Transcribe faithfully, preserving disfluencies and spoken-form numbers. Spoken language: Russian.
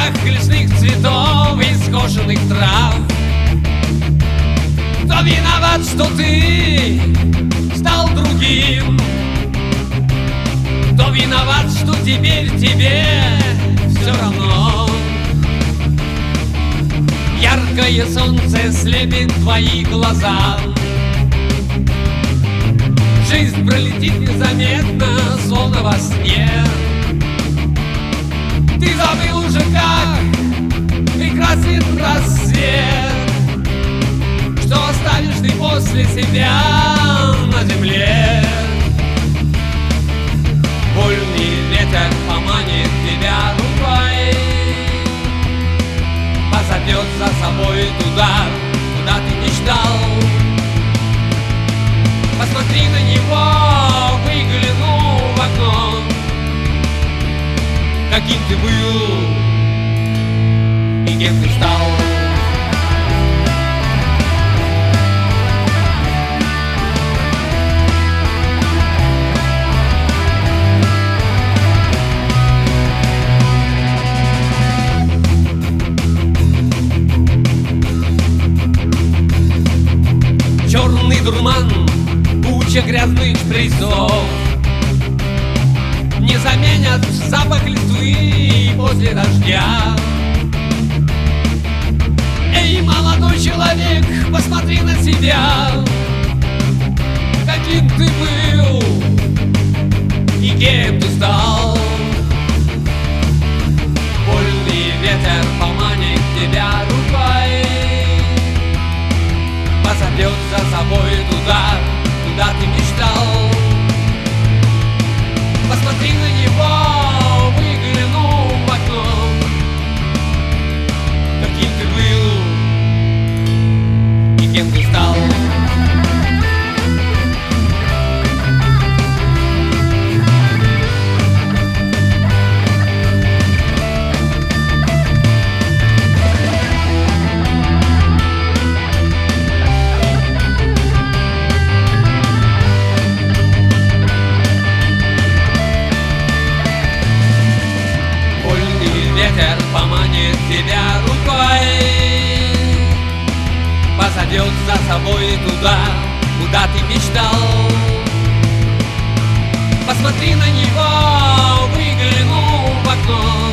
запах лесных цветов и скошенных трав. Кто виноват, что ты стал другим? Кто виноват, что теперь тебе все равно? Яркое солнце слепит твои глаза. Жизнь пролетит незаметно, словно во сне. Ты забыл уже, как прекрасен рассвет. Что оставишь ты после себя на земле? Вольный ветер поманит тебя рукой, позовет за собой туда, куда ты мечтал. Посмотри на него, выгляну в окно. Каким ты был и кем ты стал? Черный дурман, куча грязных шприцов не заменят запах листвы после дождя. Эй, молодой человек, посмотри на себя. Каким ты был и кем ты стал? Вольный ветер поманит тебя рукой, позовет за собой туда, куда ты мечтал. Посмотри на него, выгляну в окно. Каким ты был и кем ты стал? Ветер поманит тебя рукой, позовет за собой туда, куда ты мечтал. Посмотри на него, выгляну в окно.